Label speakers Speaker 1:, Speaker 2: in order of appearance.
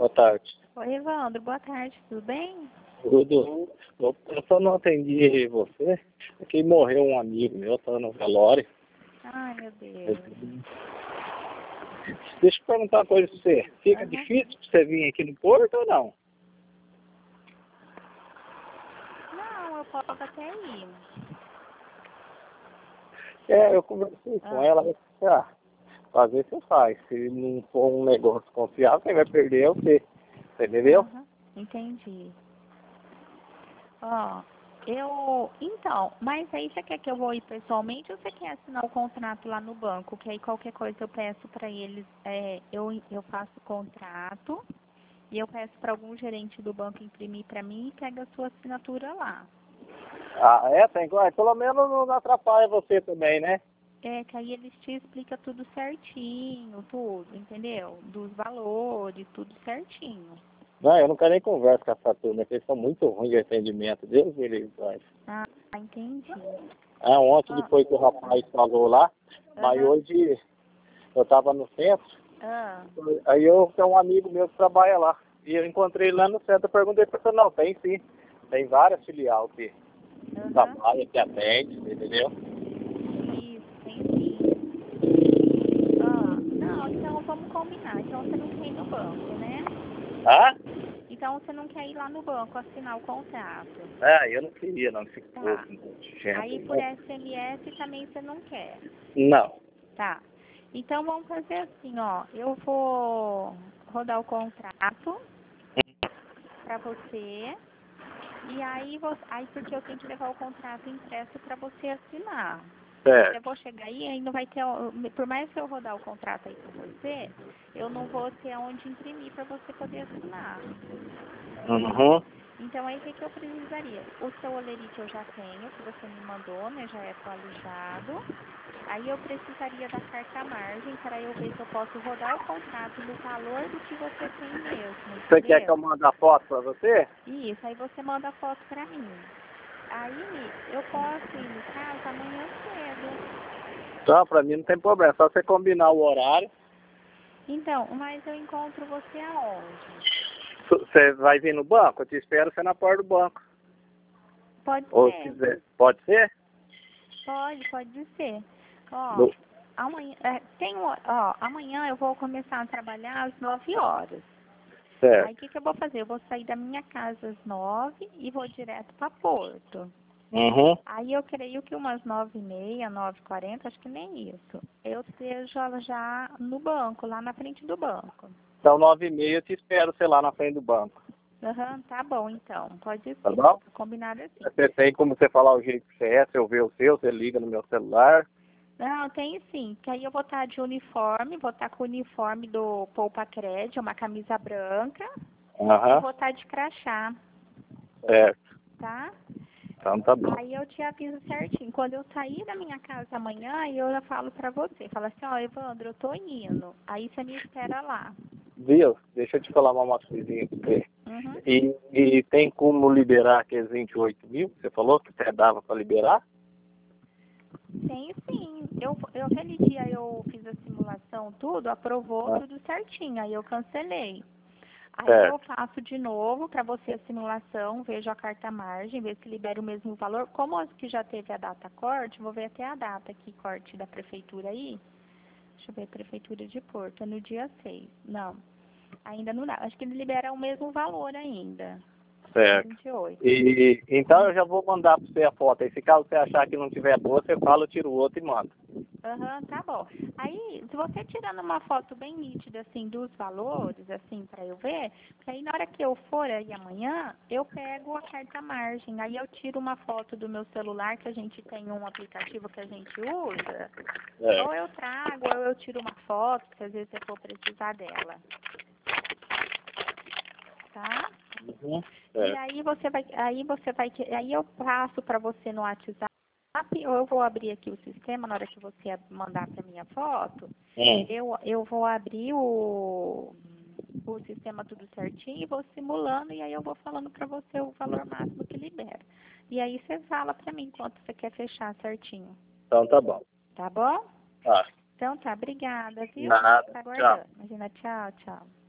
Speaker 1: Boa tarde.
Speaker 2: Oi, Evandro, boa tarde, tudo bem?
Speaker 1: Tudo. Eu só não atendi você, porque morreu um amigo meu, tá no velório.
Speaker 2: Ai, meu Deus.
Speaker 1: Deixa eu perguntar uma coisa pra você. Fica
Speaker 2: Aham.
Speaker 1: difícil pra você vir aqui no Porto ou não?
Speaker 2: Não, eu posso até ir.
Speaker 1: Eu conversei com ela, ela disse, fazer você faz. Se não for um negócio confiável, quem vai perder é você. Você entendeu?
Speaker 2: Aham, entendi. Ó, então, mas aí você quer que eu vou ir pessoalmente ou você quer assinar o contrato lá no banco? Que aí qualquer coisa eu peço pra eles, eu faço o contrato e eu peço pra algum gerente do banco imprimir pra mim e pega a sua assinatura lá.
Speaker 1: Tem coisa. Pelo menos não atrapalha você também, né?
Speaker 2: É, que aí eles te explicam tudo certinho, tudo, entendeu? Dos valores, tudo certinho.
Speaker 1: Não, eu não quero nem conversa com essa turma, porque eles são muito ruins de atendimento. Deus me livre, pai.
Speaker 2: Ah, entendi.
Speaker 1: Ontem depois que o rapaz falou lá, mas
Speaker 2: Aham.
Speaker 1: hoje eu estava no centro,
Speaker 2: Ah,
Speaker 1: aí eu tenho um amigo meu que trabalha lá. E eu encontrei ele lá no centro, eu perguntei para ele, não, tem sim. Tem várias filiais que
Speaker 2: aham.
Speaker 1: trabalham, que atende, entendeu?
Speaker 2: Isso, tem sim. Não, então vamos combinar. Então você não quer ir no banco, né?
Speaker 1: Ah?
Speaker 2: Então você não quer ir lá no banco assinar o contrato.
Speaker 1: Eu não queria, não, esse
Speaker 2: Tá.
Speaker 1: povo, gente.
Speaker 2: Aí por SMS também você não quer.
Speaker 1: Não.
Speaker 2: Tá. Então vamos fazer assim, ó. Eu vou rodar o contrato pra você. E aí, aí porque eu tenho que levar o contrato impresso para você assinar. Eu
Speaker 1: Certo.
Speaker 2: vou chegar aí não vai ter, por mais que eu rodar o contrato aí com você, eu não vou ter onde imprimir para você poder assinar.
Speaker 1: Uhum.
Speaker 2: Então aí o que eu precisaria? O seu olerite eu já tenho, que você me mandou, né? Já é atualizado. Aí eu precisaria da carta margem para eu ver se eu posso rodar o contrato no valor do que você tem mesmo,
Speaker 1: Você quer que eu
Speaker 2: entendeu?
Speaker 1: mande a foto para você?
Speaker 2: Isso, aí você manda a foto para mim. Aí eu posso ir no caso amanhã cedo.
Speaker 1: Então, para mim não tem problema, só você combinar o horário.
Speaker 2: Então, mas eu encontro você aonde?
Speaker 1: Você vai vir no banco? Eu te espero você na porta do banco.
Speaker 2: Pode
Speaker 1: Ou se
Speaker 2: ser,
Speaker 1: quiser. Pode ser?
Speaker 2: pode ser. Ó,
Speaker 1: No-
Speaker 2: amanhã, amanhã eu vou começar a trabalhar às 9 horas. Aí o
Speaker 1: Certo.
Speaker 2: que eu vou fazer? Eu vou sair da minha casa às 9 e vou direto para Porto.
Speaker 1: Uhum.
Speaker 2: Aí eu creio que umas 9h30, 9h40, acho que nem isso. Eu esteja já no banco, lá na frente do banco.
Speaker 1: Então, 9h30 eu te espero, sei lá, na frente do banco.
Speaker 2: Aham, tá bom então. Pode
Speaker 1: Tá
Speaker 2: ser.
Speaker 1: bom?
Speaker 2: Combinado assim.
Speaker 1: Você tem como você falar o jeito que você é, se eu ver o seu, você liga no meu celular.
Speaker 2: Não, tem sim. Que aí eu vou estar de uniforme, vou estar com o uniforme do Poupa Crédito, uma camisa branca, e
Speaker 1: Aham.
Speaker 2: vou estar de crachá,
Speaker 1: Certo.
Speaker 2: tá?
Speaker 1: Então tá bom.
Speaker 2: Aí eu te aviso certinho. Quando eu sair da minha casa amanhã, eu já falo pra você. Fala assim, ó, Evandro, eu tô indo. Aí você me espera lá.
Speaker 1: Viu? Deixa eu te falar uma coisinha pra você.
Speaker 2: Uhum.
Speaker 1: E tem como liberar aqueles 28 mil? Você falou que até dava para liberar?
Speaker 2: Tem sim. Aquele dia eu fiz a simulação, tudo, aprovou
Speaker 1: Ah,
Speaker 2: tudo certinho. Aí eu cancelei. Aí eu
Speaker 1: certo.
Speaker 2: faço de novo para você a simulação, vejo a carta margem, ver se libera o mesmo valor. Como as que já teve a data corte, vou ver até a data aqui, corte da prefeitura aí. Deixa eu ver, prefeitura de Porto, é no dia 6. Não, ainda não dá. Acho que ele libera o mesmo valor ainda.
Speaker 1: Certo.
Speaker 2: 28.
Speaker 1: E então eu já vou mandar para você a foto. Aí se caso você achar que não tiver boa, você fala, eu tiro o outro e manda.
Speaker 2: Aham, tá bom. Aí, se você tirando uma foto bem nítida, assim, dos valores, assim, pra eu ver, porque aí na hora que eu for aí amanhã, eu pego a carta margem, aí eu tiro uma foto do meu celular, que a gente tem um aplicativo que a gente usa, ou eu trago, ou eu tiro uma foto, se às vezes você for precisar dela, tá?
Speaker 1: Uhum.
Speaker 2: E
Speaker 1: Certo.
Speaker 2: aí eu passo pra você no WhatsApp, ou eu vou abrir aqui o sistema, na hora que você mandar pra minha foto, eu vou abrir o sistema tudo certinho e vou simulando e aí eu vou falando para você o valor máximo que libera. E aí você fala para mim quanto você quer fechar certinho.
Speaker 1: Então tá bom.
Speaker 2: Tá bom?
Speaker 1: Tá.
Speaker 2: Então tá, obrigada, viu?
Speaker 1: Nada.
Speaker 2: Tá
Speaker 1: Tchau.
Speaker 2: aguardando. Imagina, tchau, tchau.